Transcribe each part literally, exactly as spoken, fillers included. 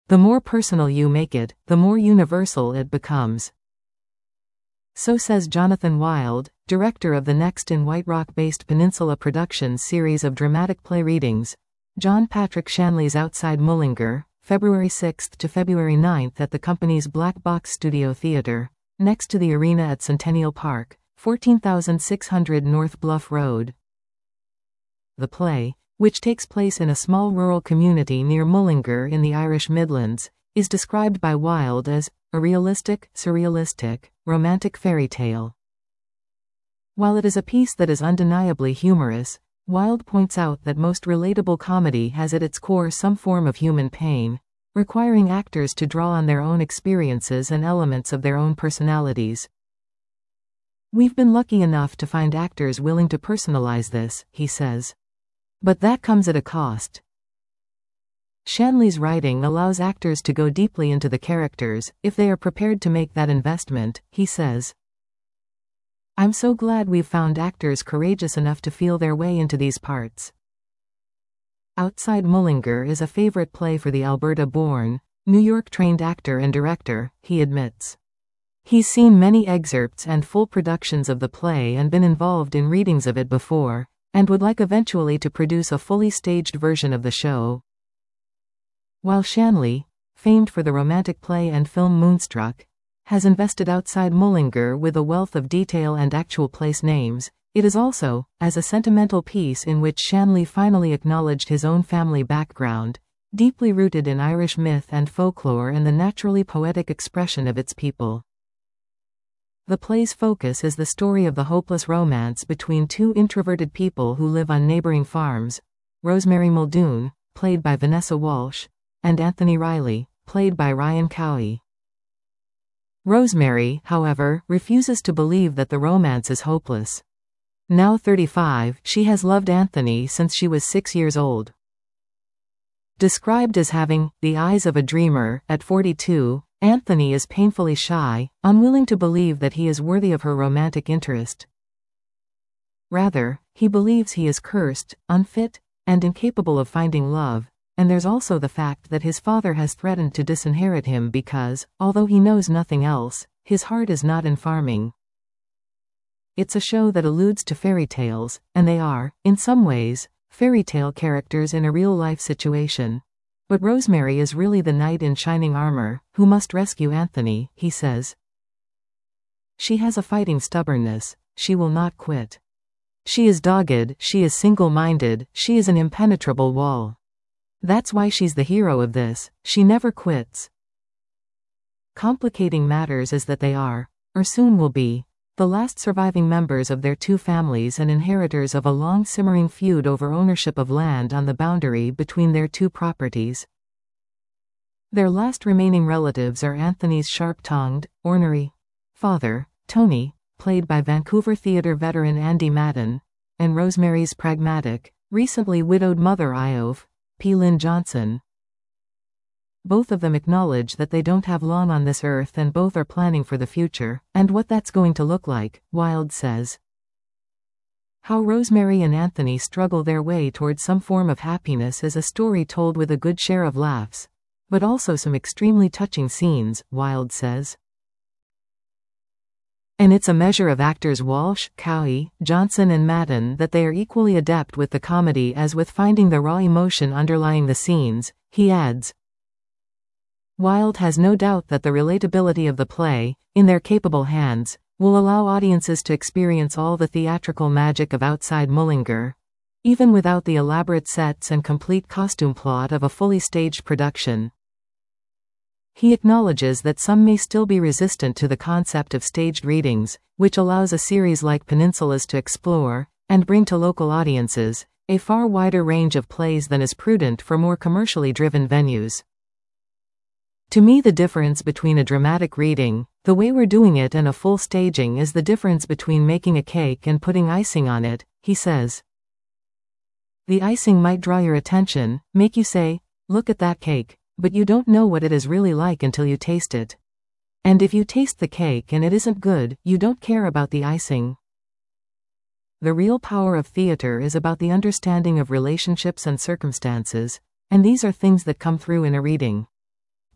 The more personal you make it, the more universal it becomes. So says Jonathan Wild, director of the Next in White Rock-based Peninsula Productions series of dramatic play readings. John Patrick Shanley's Outside Mullingar, February sixth to February ninth at the company's Black Box Studio Theater, next to the arena at Centennial Park, fourteen thousand six hundred North Bluff Road. The play, which takes place in a small rural community near Mullingar in the Irish Midlands, is described by Wild as a realistic, surrealistic, romantic fairy tale. While it is a piece that is undeniably humorous, Wild points out that most relatable comedy has at its core some form of human pain, requiring actors to draw on their own experiences and elements of their own personalities. We've been lucky enough to find actors willing to personalize this, he says. But that comes at a cost. Shanley's writing allows actors to go deeply into the characters, if they are prepared to make that investment, he says. I'm so glad we've found actors courageous enough to feel their way into these parts. Outside Mullingar is a favorite play for the Alberta-born, New York-trained actor and director, he admits. He's seen many excerpts and full productions of the play and been involved in readings of it before, and would like eventually to produce a fully staged version of the show. While Shanley, famed for the romantic play and film Moonstruck, has invested Outside Mullingar with a wealth of detail and actual place names, it is also, as a sentimental piece in which Shanley finally acknowledged his own family background, deeply rooted in Irish myth and folklore and the naturally poetic expression of its people. The play's focus is the story of the hopeless romance between two introverted people who live on neighboring farms, Rosemary Muldoon, played by Vanessa Walsh, and Anthony Riley, played by Ryan Cowie. Rosemary, however, refuses to believe that the romance is hopeless. Now thirty-five, she has loved Anthony since she was six years old. Described as having the eyes of a dreamer, at forty-two, Anthony is painfully shy, unwilling to believe that he is worthy of her romantic interest. Rather, he believes he is cursed, unfit, and incapable of finding love, and there's also the fact that his father has threatened to disinherit him because, although he knows nothing else, his heart is not in farming. It's a show that alludes to fairy tales, and they are, in some ways, fairy tale characters in a real-life situation. But Rosemary is really the knight in shining armor, who must rescue Anthony, he says. She has a fighting stubbornness, she will not quit. She is dogged, she is single-minded, she is an impenetrable wall. That's why she's the hero of this, she never quits. Complicating matters is that they are, or soon will be, the last surviving members of their two families and inheritors of a long simmering feud over ownership of land on the boundary between their two properties. Their last remaining relatives are Anthony's sharp-tongued, ornery father, Tony, played by Vancouver theatre veteran Andy Madden, and Rosemary's pragmatic, recently widowed mother Iove, P. Lynn Johnson. Both of them acknowledge that they don't have long on this earth and both are planning for the future, and what that's going to look like, Wild says. How Rosemary and Anthony struggle their way towards some form of happiness is a story told with a good share of laughs, but also some extremely touching scenes, Wild says. And it's a measure of actors Walsh, Cowie, Johnson and Madden that they are equally adept with the comedy as with finding the raw emotion underlying the scenes, he adds. Wild has no doubt that the relatability of the play, in their capable hands, will allow audiences to experience all the theatrical magic of Outside Mullingar, even without the elaborate sets and complete costume plot of a fully staged production. He acknowledges that some may still be resistant to the concept of staged readings, which allows a series like Peninsulas to explore, and bring to local audiences, a far wider range of plays than is prudent for more commercially driven venues. To me, the difference between a dramatic reading, the way we're doing it, and a full staging is the difference between making a cake and putting icing on it, he says. The icing might draw your attention, make you say, "Look at that cake," but you don't know what it is really like until you taste it. And if you taste the cake and it isn't good, you don't care about the icing. The real power of theater is about the understanding of relationships and circumstances, and these are things that come through in a reading.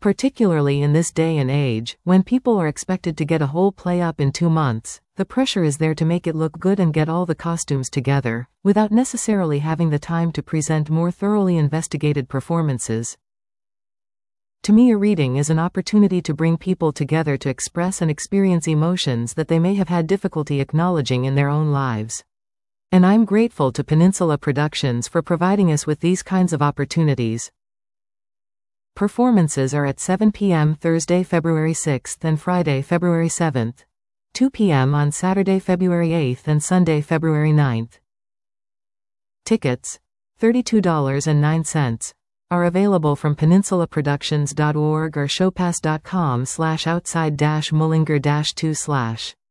Particularly in this day and age, when people are expected to get a whole play up in two months, the pressure is there to make it look good and get all the costumes together, without necessarily having the time to present more thoroughly investigated performances. To me, a reading is an opportunity to bring people together to express and experience emotions that they may have had difficulty acknowledging in their own lives. And I'm grateful to Peninsula Productions for providing us with these kinds of opportunities. Performances are at seven p m Thursday, February sixth and Friday, February seventh, two p m on Saturday, February eighth and Sunday, February ninth. Tickets, thirty-two dollars and nine cents, are available from peninsula productions dot org or showpass dot com slash outside dash mullinger dash two slash.